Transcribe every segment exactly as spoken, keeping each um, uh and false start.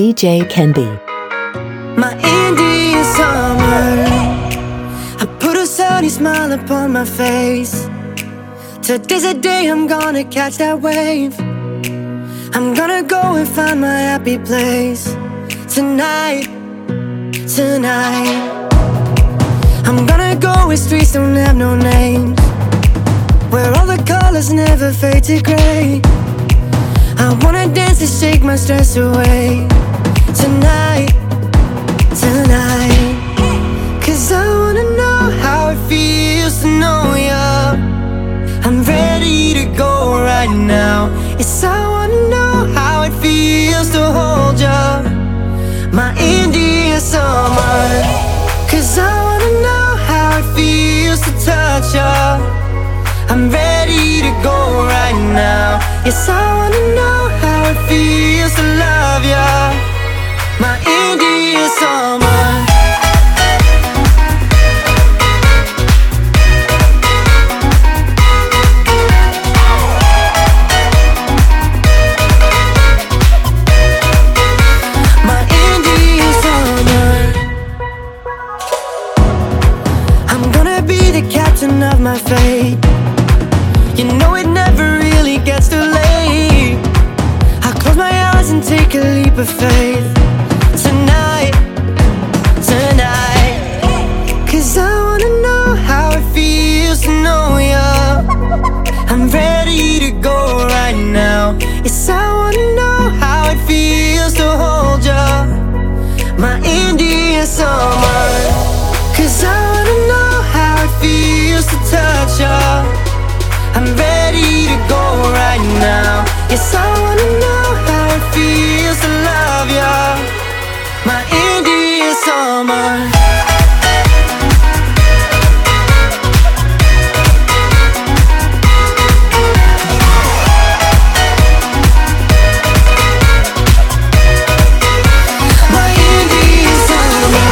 D J Kenby. My Indian summer, I put a sunny smile upon my face. Today's the day I'm gonna catch that wave. I'm gonna go and find my happy place. Tonight, tonight I'm gonna go where streets don't have no names, where all the colors never fade to gray. I wanna dance and shake my stress away. Tonight, tonight, 'cause I wanna know how it feels to know ya. I'm ready to go right now. Yes, I wanna know how it feels to hold ya, my Indian summer. 'Cause I wanna know how it feels to touch ya. I'm ready to go right now. Yes, I wanna know how it feels to love ya, my Indian summer. My Indian summer. I'm gonna be the captain of my fate. You know it never really gets too late. I close my eyes and take a leap of faith. Tonight, tonight, 'cause I wanna know how it feels to know ya. I'm ready to go right now. Yes, I wanna know how it feels to hold ya, my Indian summer. 'Cause I wanna know how it feels to touch ya. I'm ready to go right now. Yes, I wanna know how it feels to love ya, my Indian summer. My Indian summer.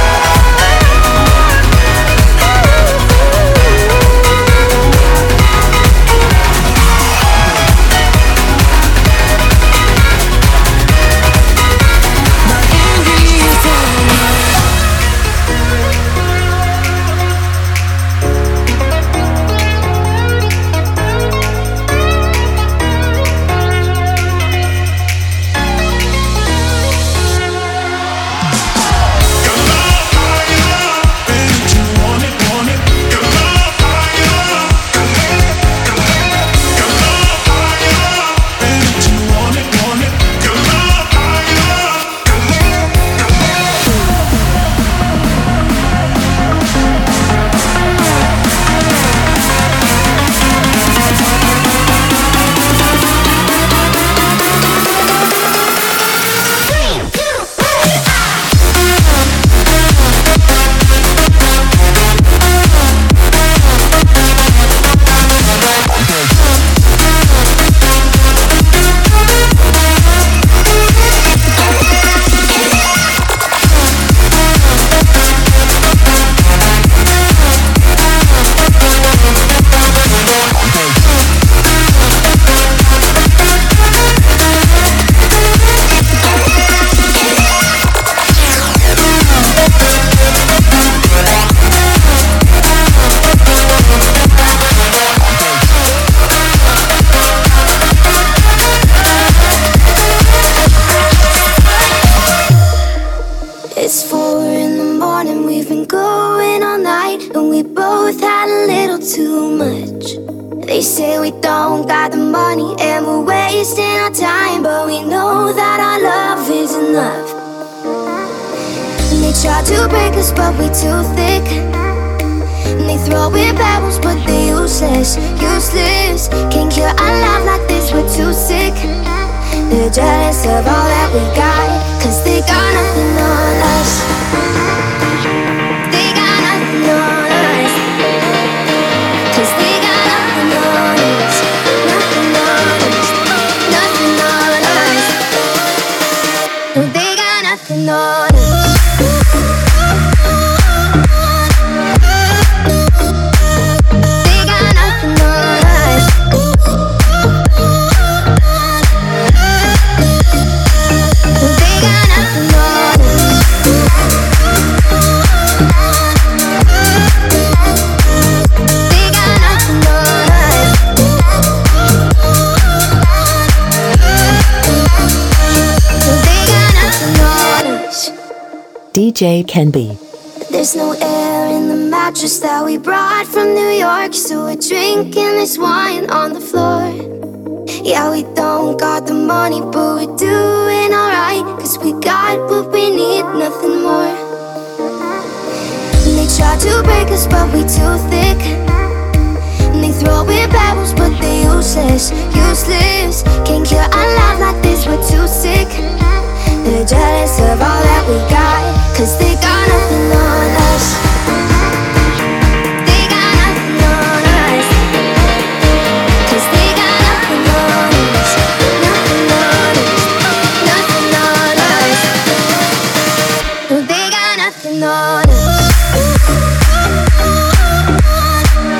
It's four in the morning, we've been going all night, and we both had a little too much. They say we don't got the money and we're wasting our time, but we know that our love is enough. And they try to break us, but we're too thick. And they throw in pebbles, but they're useless, useless. Can't cure our love like this, we're too sick. They're jealous of all that we got, 'cause they got nothing on us. They got nothing on us. 'Cause they got nothing on us. Nothing on us. Nothing on us. No, they got nothing on us. They got nothing on us. No, they got D J Kenby. There's no air in the mattress that we brought from New York, so we're drinking this wine on the floor. Yeah, we don't got the money, but we're doing alright, cause we got what we need, nothing more. And they try to break us, but we too thick. And they throw in pebbles, but they useless, useless. Can't cure our love like this, we're too sick. They're jealous of all that we got, cause they got nothing on us. They got nothing on us. Cause they got nothing on us. Nothing on us. Nothing on us. No, they got nothing on us.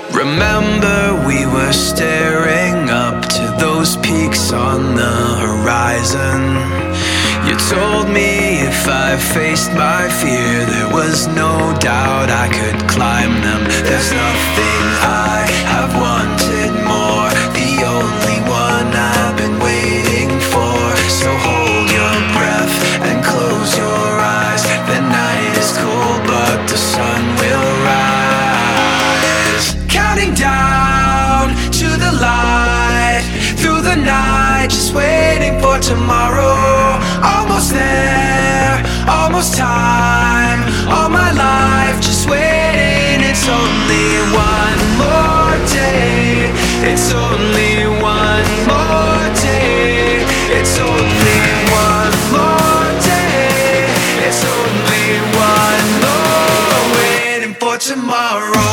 Remember we were staring up to those peaks on the horizon. You told me if I faced my fear, there was no doubt I could climb them. There's nothing I have wanted more, the only one I've been waiting for. So hold your breath and close your eyes. The night is cold but the sun will rise. Counting down to the light, through the night, just waiting for tomorrow. Almost there, almost time. All my life just waiting. It's only one more day. It's only one more day. It's only one more day. It's only one more, waiting for tomorrow.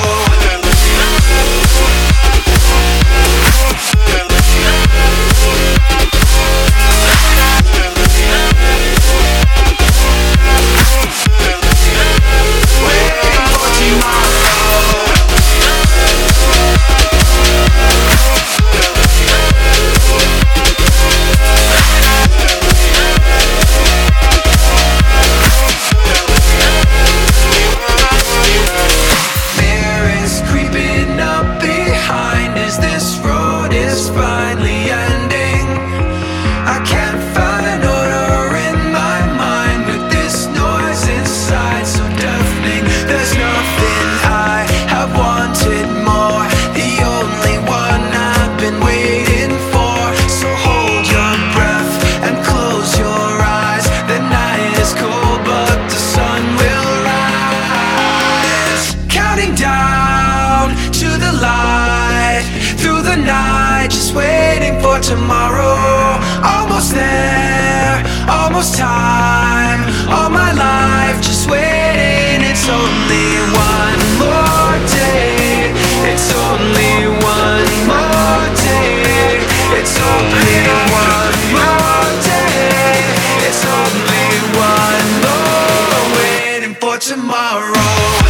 Tomorrow, almost there, almost time. All my life just waiting. It's only one more day. It's only one more day. It's only one more day. It's only one more, waiting for tomorrow.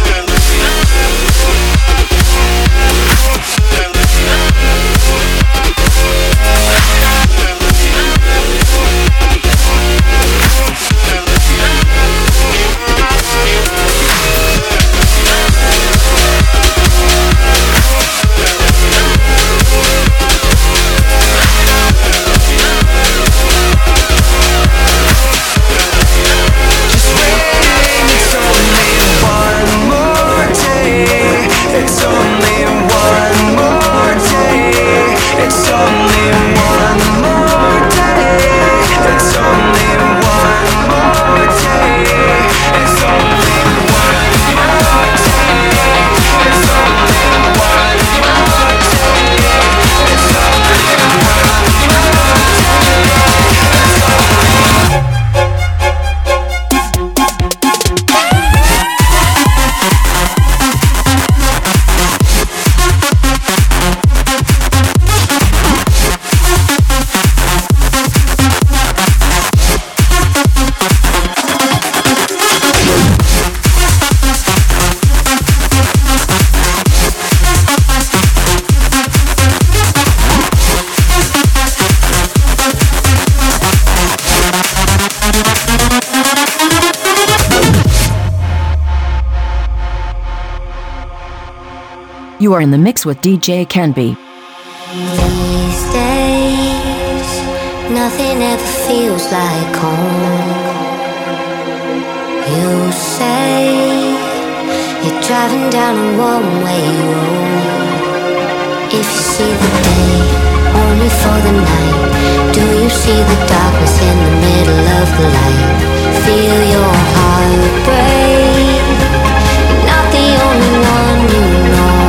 You are in the mix with D J Canby. These days, nothing ever feels like home. You say you're driving down a one-way road. If you see the day only for the night, do you see the darkness in the middle of the light? Feel your heart break. You're not the only one you know.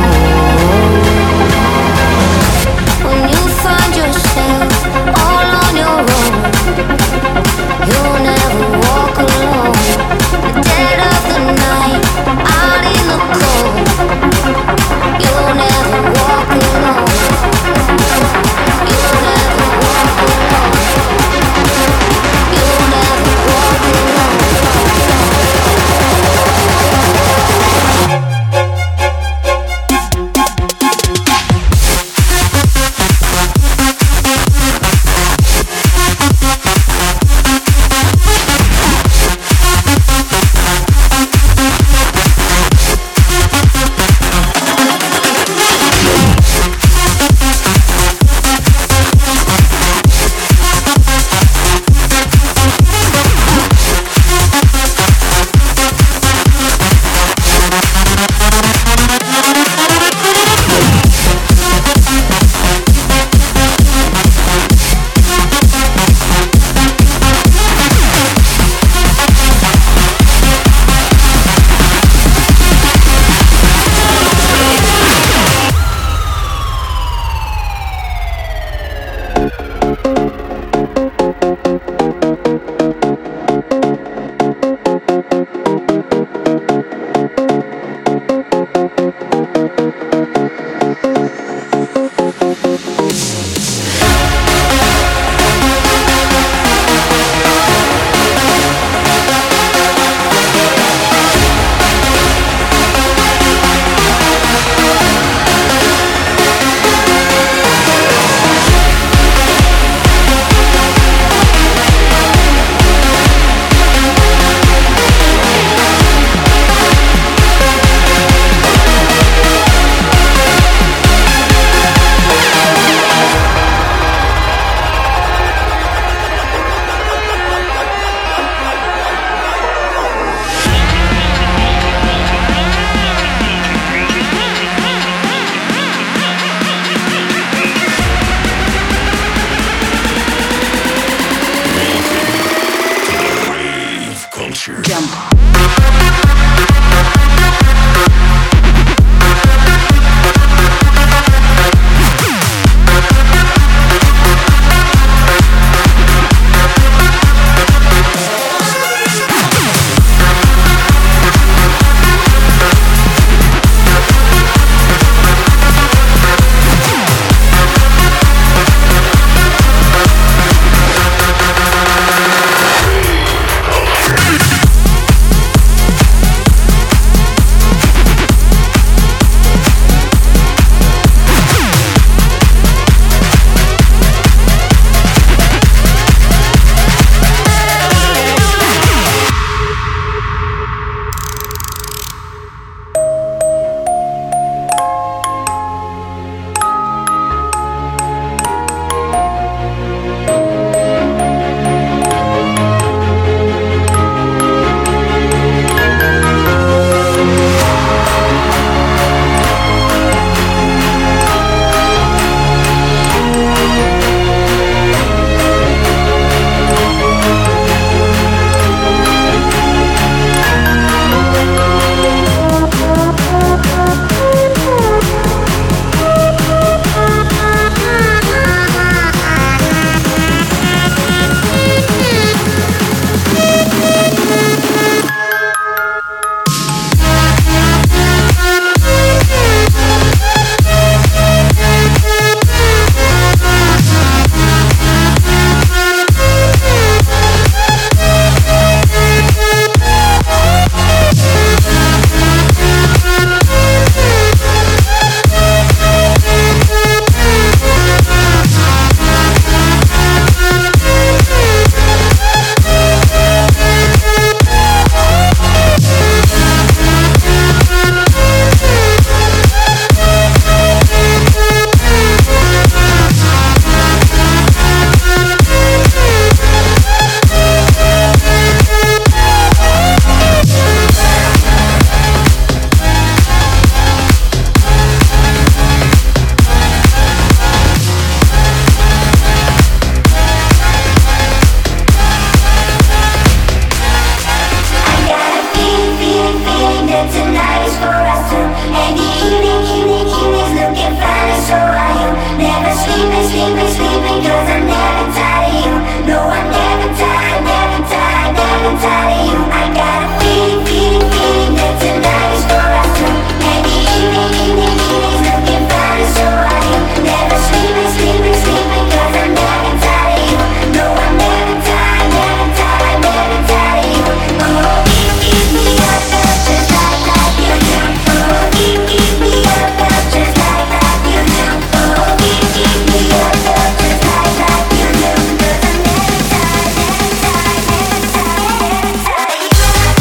When you find yourself all on your own, you'll never walk alone. The dead of the night, out in the cold, you'll never walk alone. You'll never walk alone. You'll never walk alone. sleeping, cause I'm never tired of you. No, I'm never tired, never tired, never tired of you. I got a feeling, feeling, feeling that tonight is for us two. And the evening, evening, evening's looking fine, so are you. Never sleeping, sleeping, sleeping, cause I'm never tired of you. No, I'm never tired, never tired, never tired of you. Oh, keep, keep me up, up, just like, like you do. Oh, keep, keep me up, up, just like, like you do. Oh, keep, keep me up, up, just like, like you do. Cause I'm never tired, never tired, never tired, never tired of you.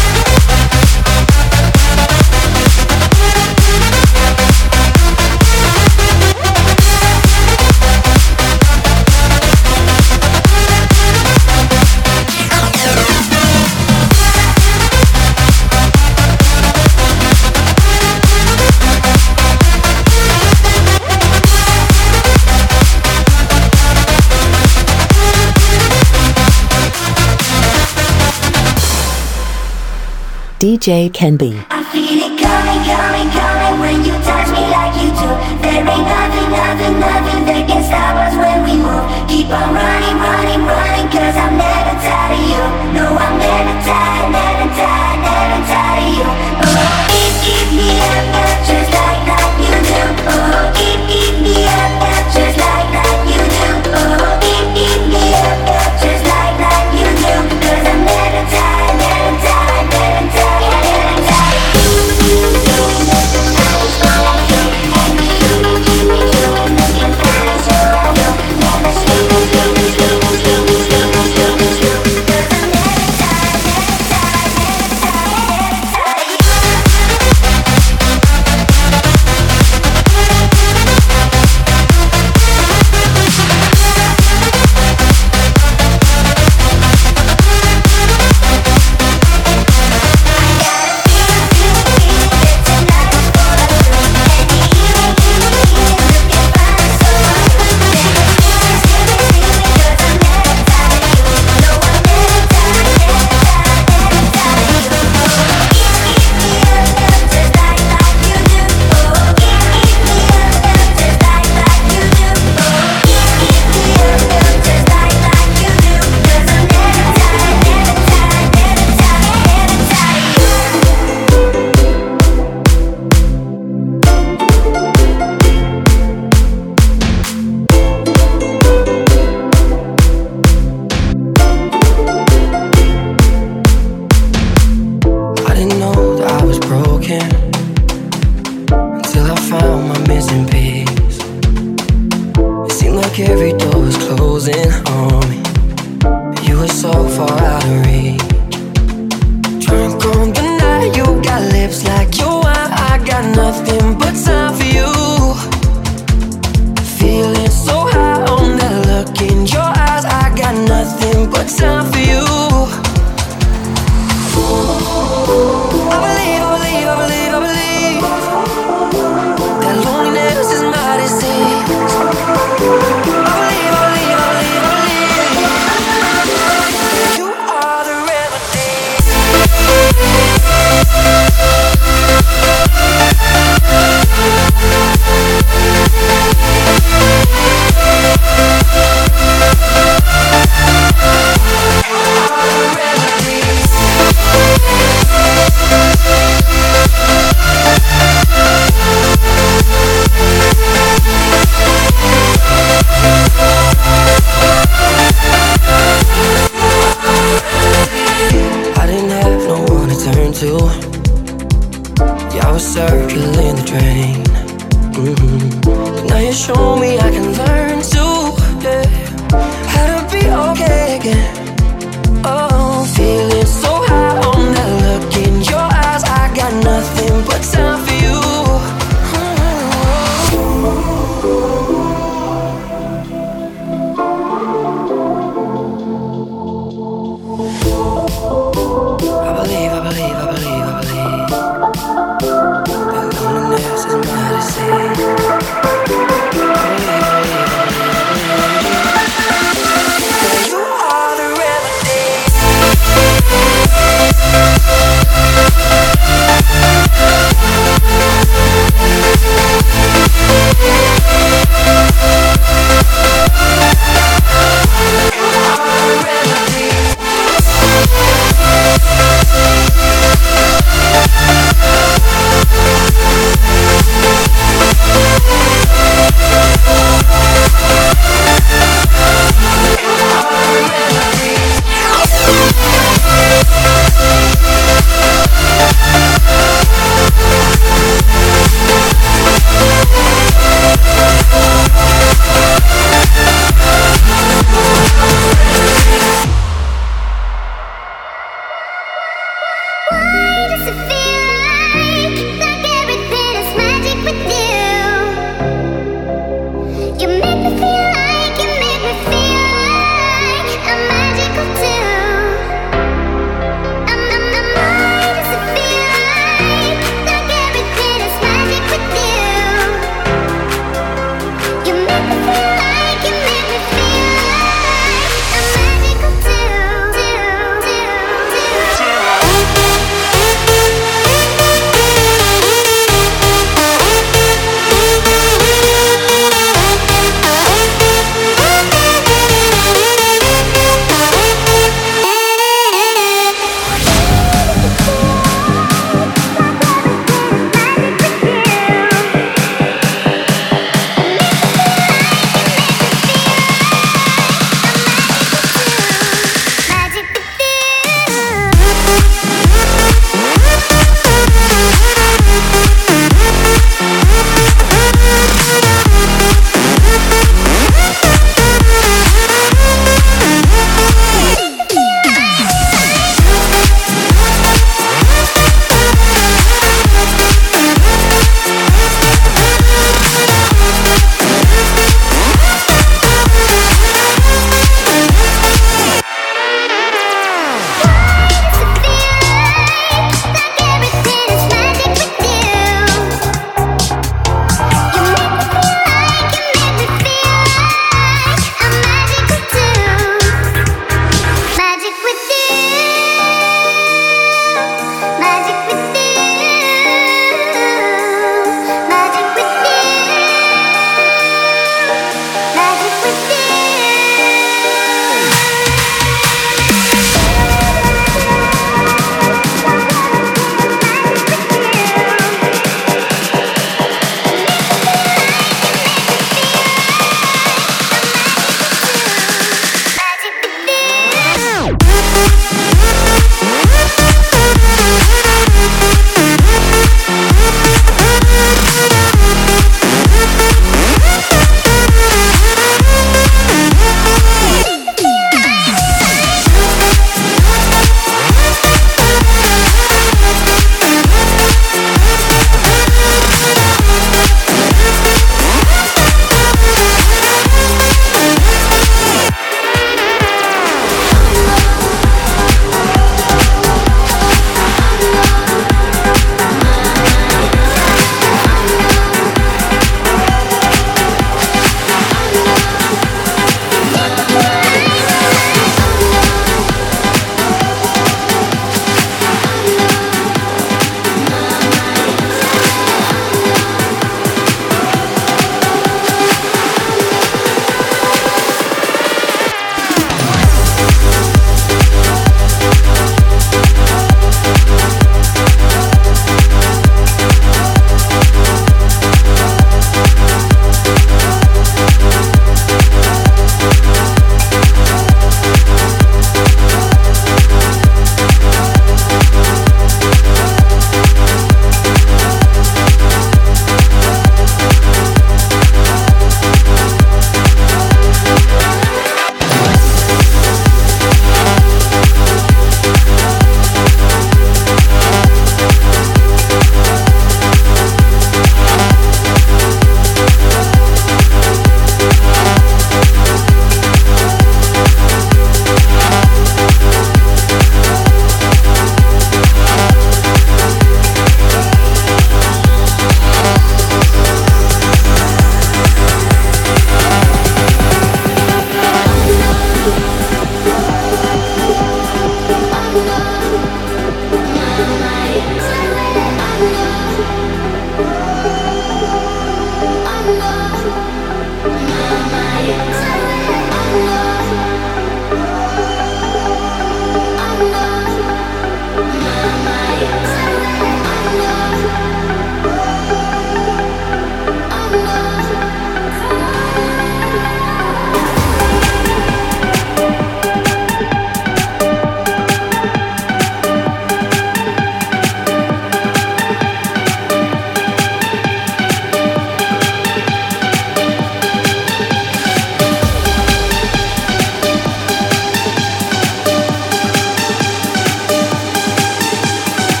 D J Kenby. I feel it coming, coming, coming when you touch me like you do. There ain't nothing, nothing, nothing that can stop us when we move. Keep on running, running, running, cause I'm never tired of you. No, I'm never tired, never tired, never tired of you. Oh, keep, keep me up, up, just like, like you do. Oh, keep, keep me up, up, just like, like you do. Oh, keep, keep me up, up, just like, like you do. Cause I'm never tired, never tired, never tired.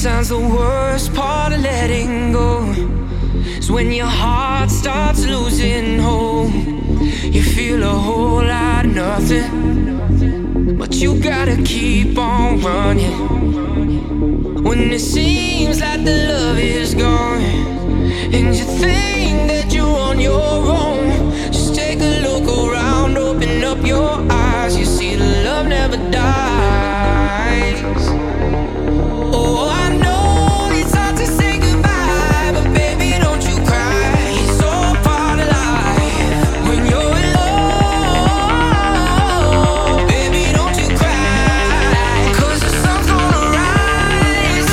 Sometimes the worst part of letting go is when your heart starts losing hope. You feel a whole lot of nothing, but you gotta keep on running. When it seems like the love is gone and you think that you're on your own, just take a look around, open up your eyes. You see the love never dies. Oh, I know it's hard to say goodbye, but baby, don't you cry. It's all part of life. When you're alone, baby, don't you cry, 'cause the sun's gonna rise.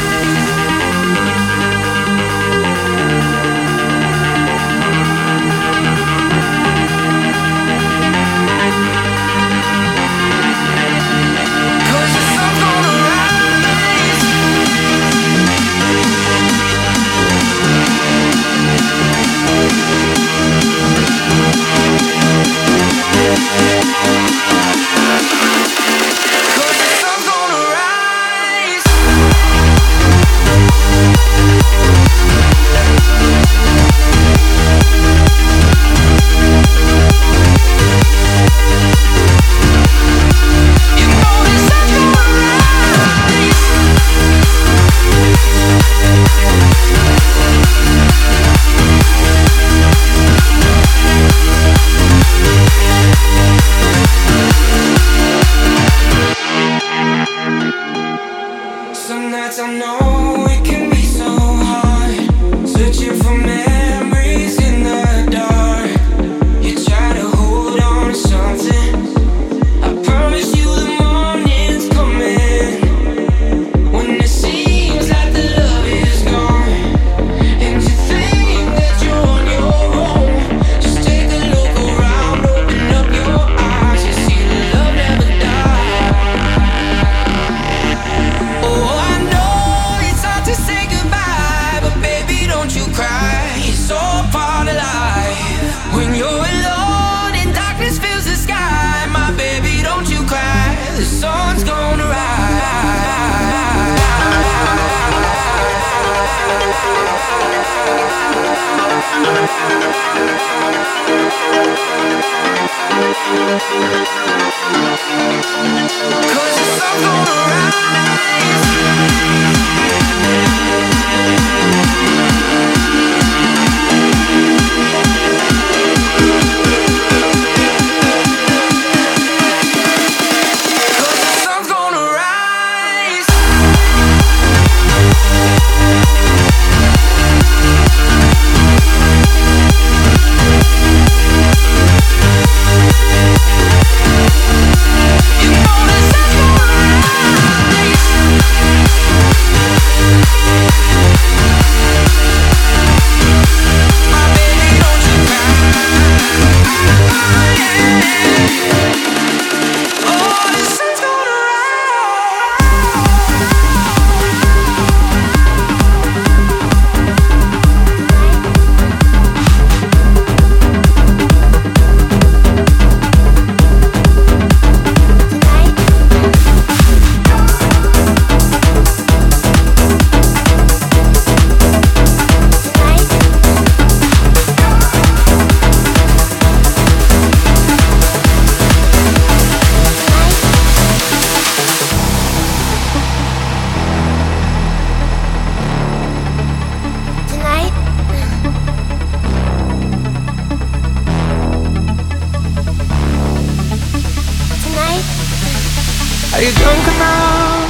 Are you drunk enough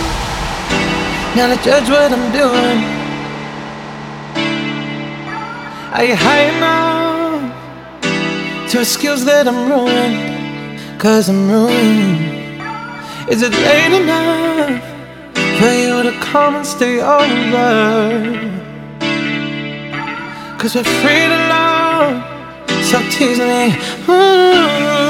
now to judge what I'm doing? Are you high enough to excuse that I'm ruined? 'Cause I'm ruined. Is it late enough for you to come and stay over? 'Cause we're free to love, so tease me. Ooh.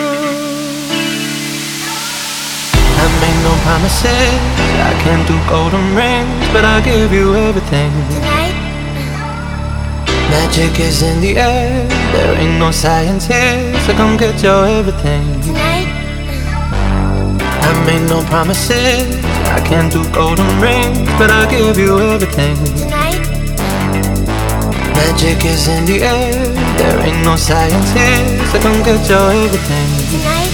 I made no promises, I can't do golden rings, but I'll give you everything. Tonight, magic is in the air, there ain't no science here, so come get your everything. tonight, I made no promises, I can't do golden rings, but I'll give you everything. Tonight, magic is in the air, there ain't no science here, so come get your everything. tonight.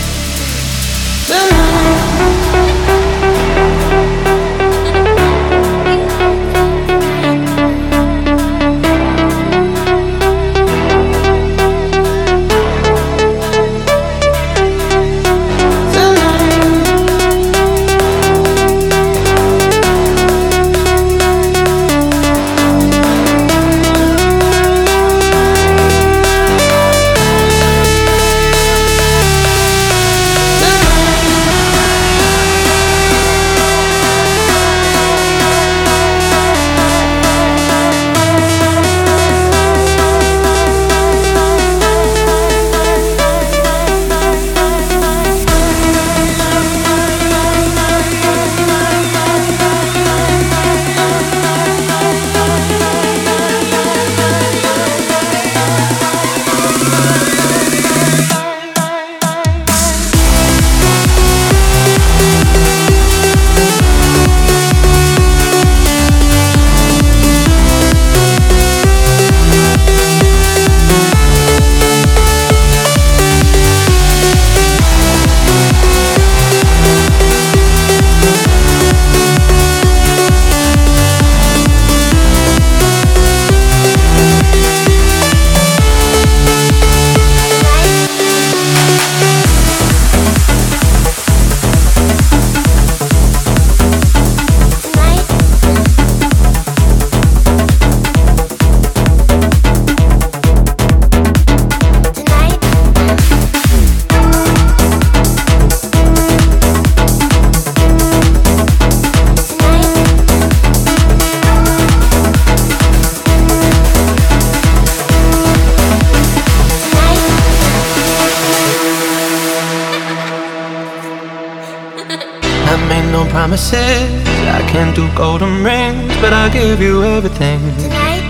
Promises, I can't do golden rings, but I'll give you everything. Tonight,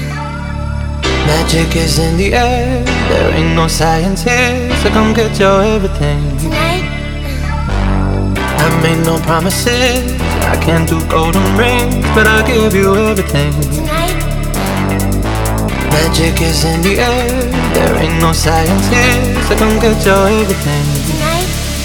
magic is in the air, there ain't no science here, so come get your everything. tonight, I made no promises, I can't do golden rings, but I'll give you everything. tonight, magic is in the air, there ain't no science here, so come get your everything. tonight.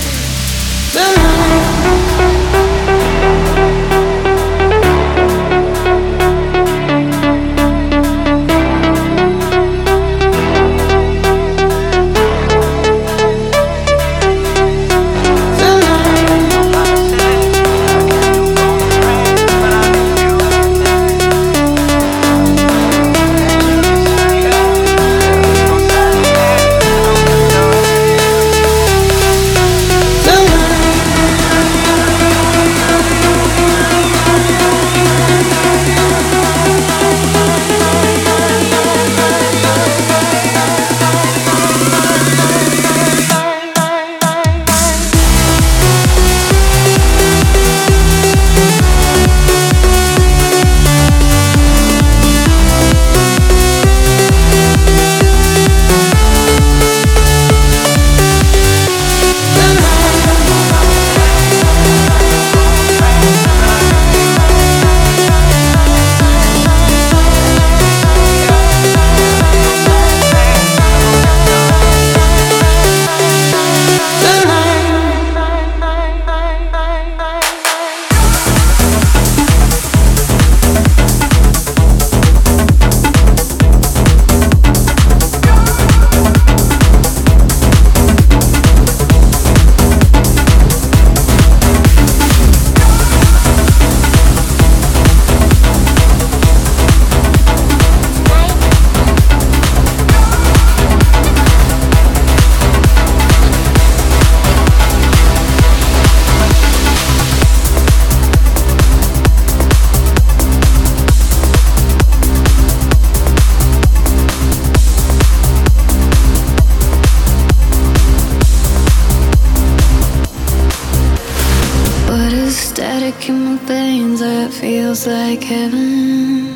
feels like heaven.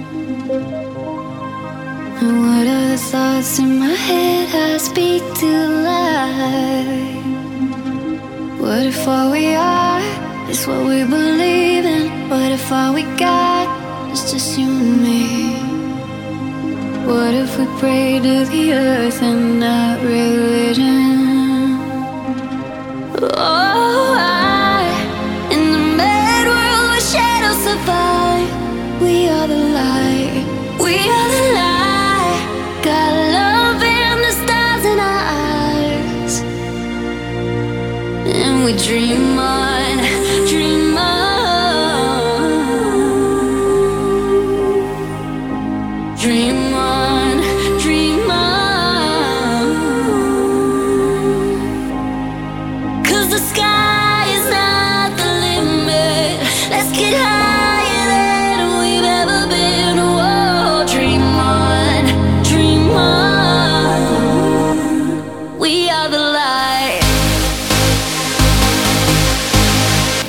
And what are the thoughts in my head I speak to life? What if all we are is what we believe in. What if all we got is just you and me? What if we pray to the earth and not religion? Oh, I, in the mad world where shadows survive, we are the light, we are the light. Got love and the stars in our eyes, and we dream on, dream on, dream on, dream on. 'Cause the sky is not the limit. Let's get higher than we've ever been. Whoa, dream on, dream on. We are the light.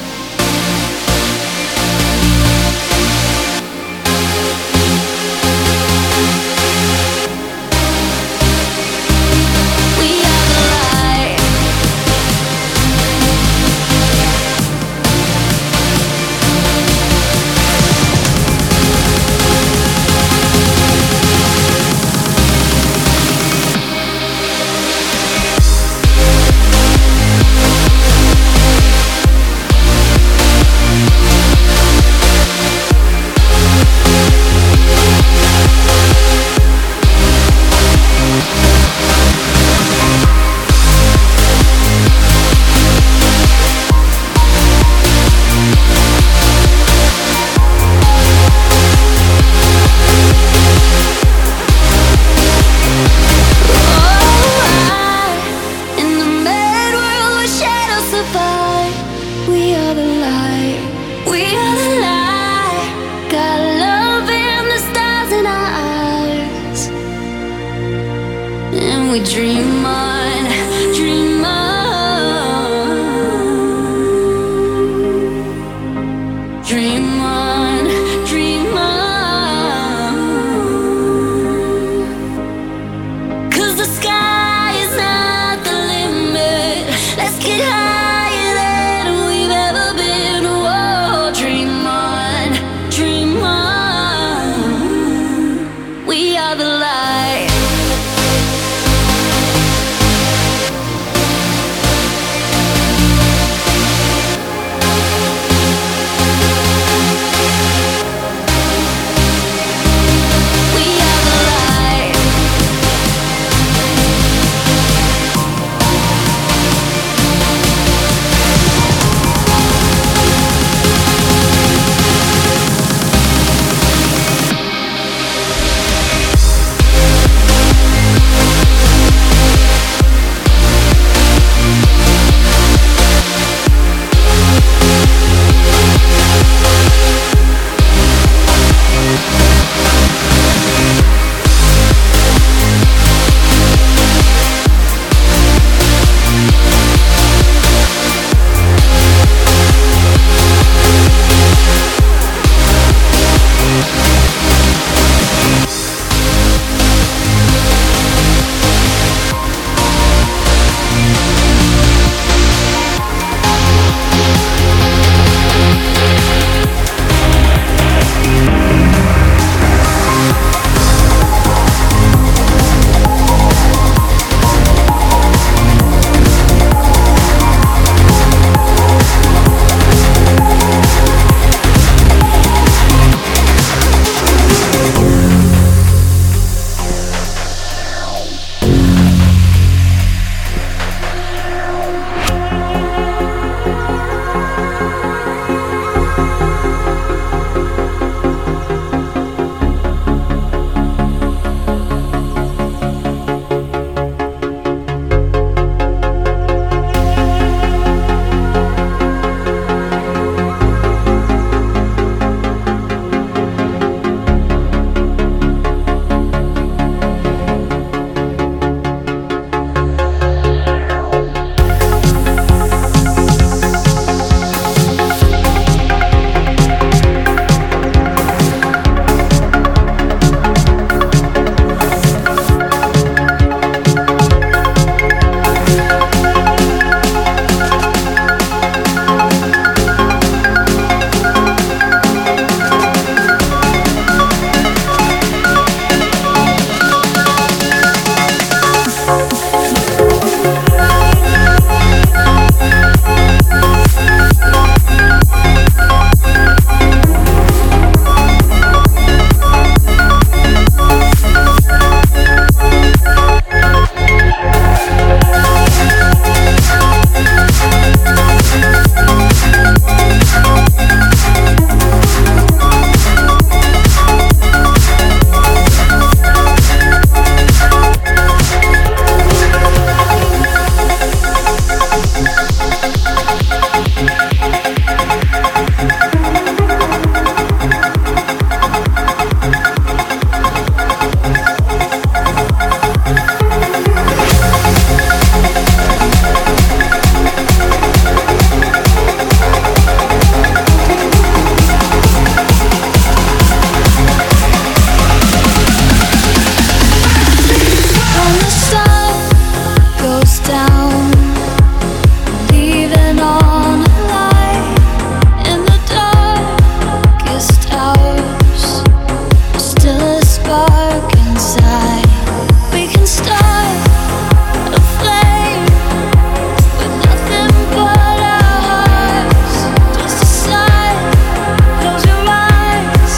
down, leaving on a light in the darkest hours. Still a spark inside. We can start a flame with nothing but our hearts. Just decide, close your eyes,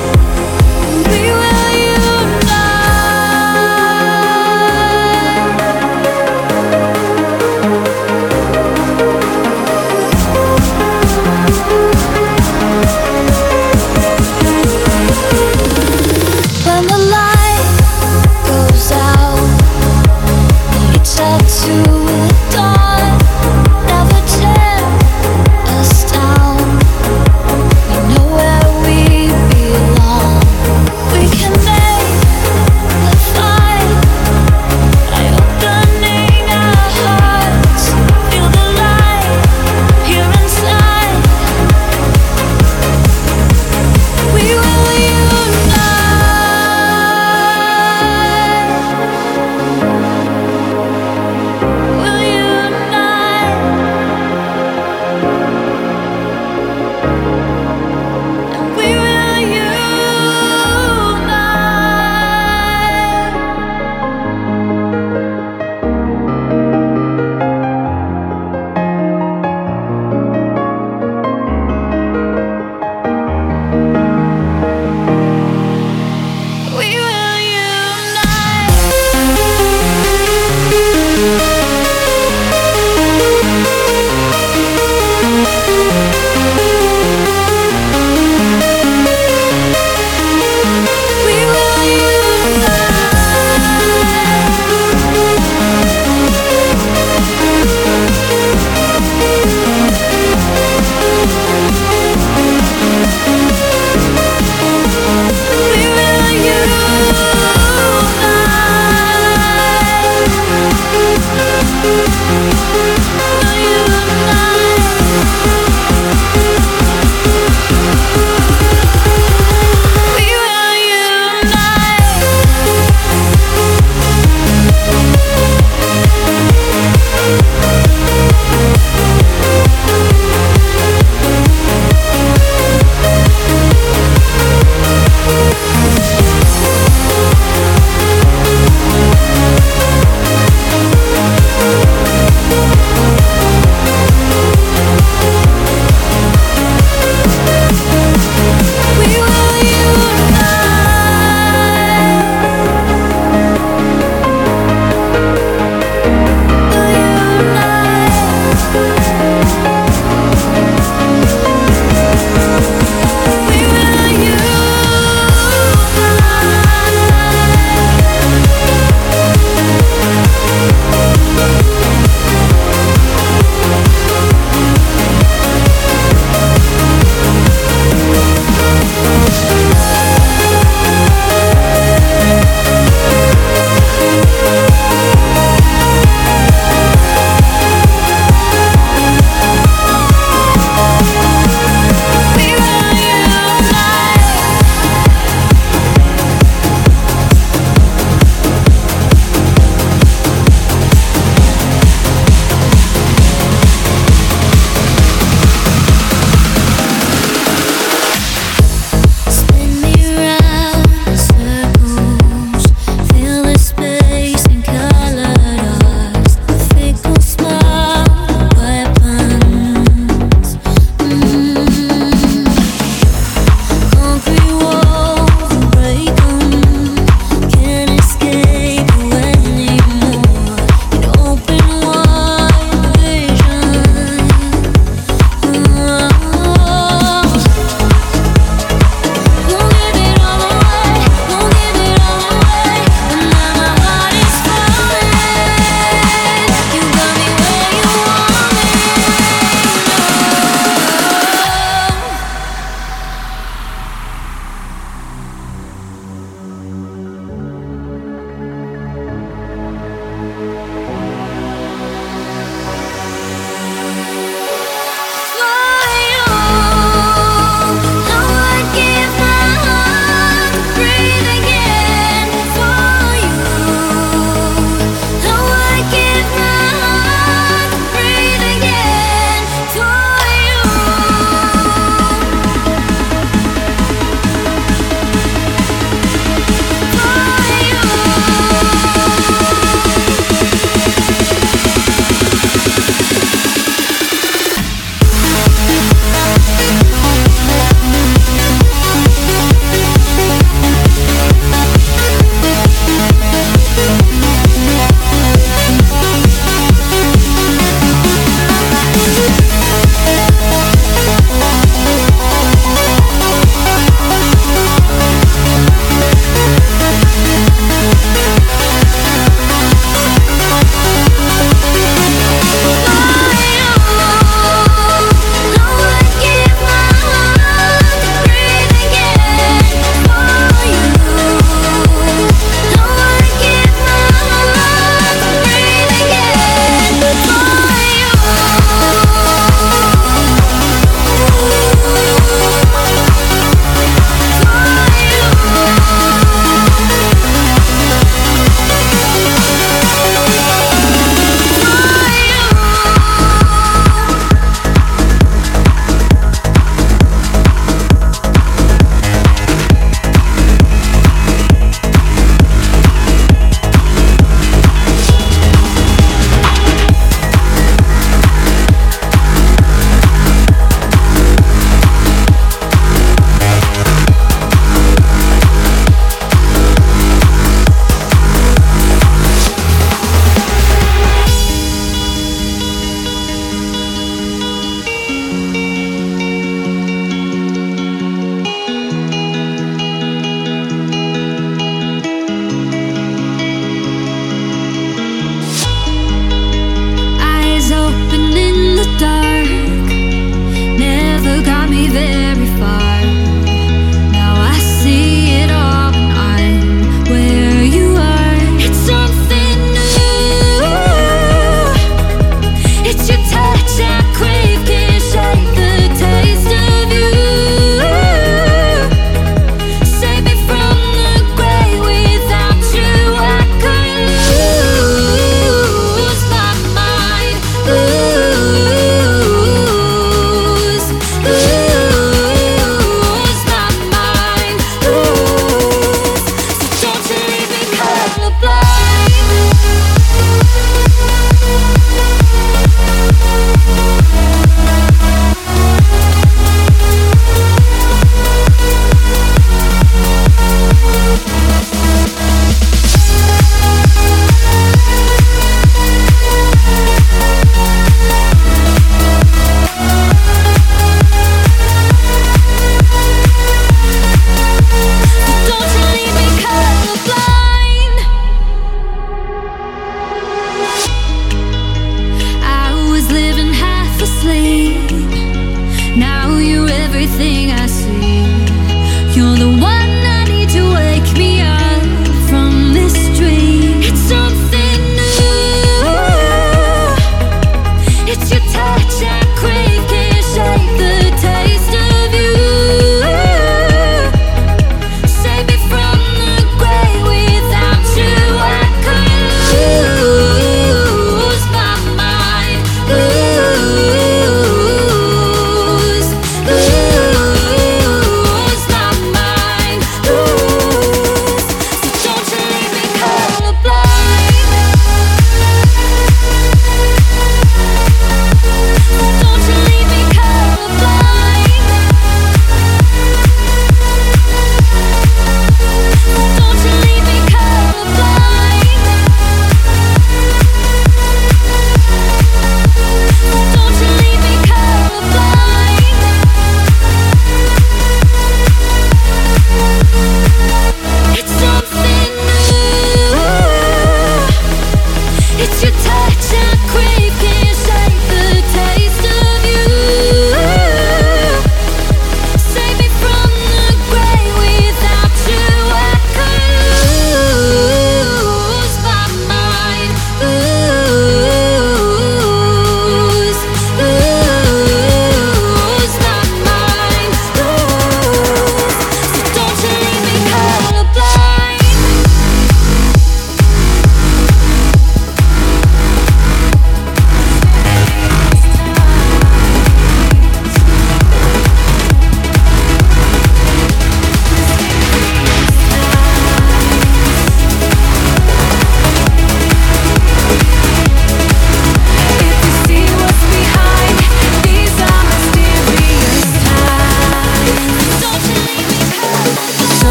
and we will unite.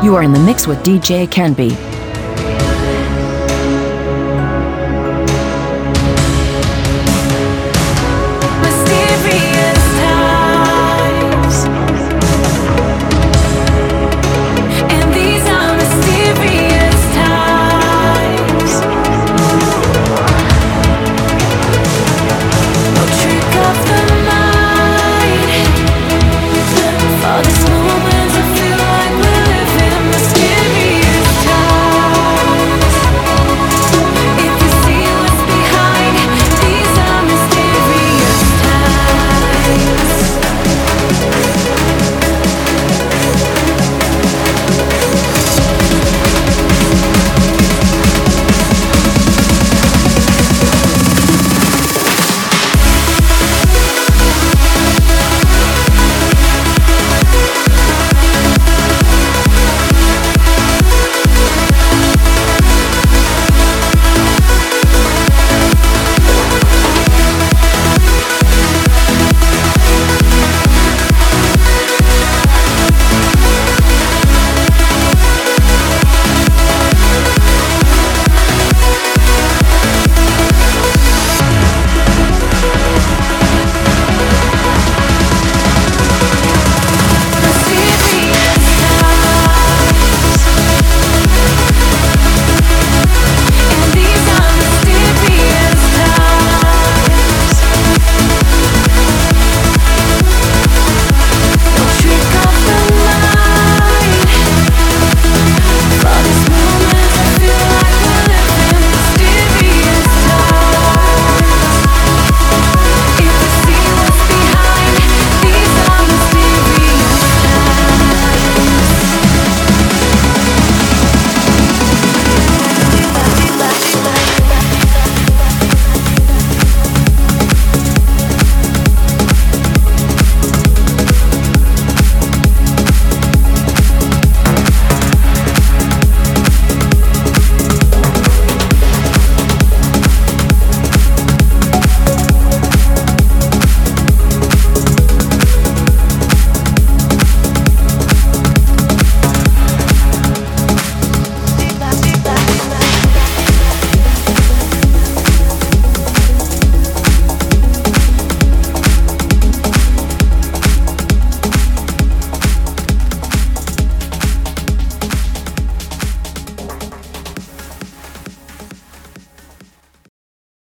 You are in the mix with D J Kenby.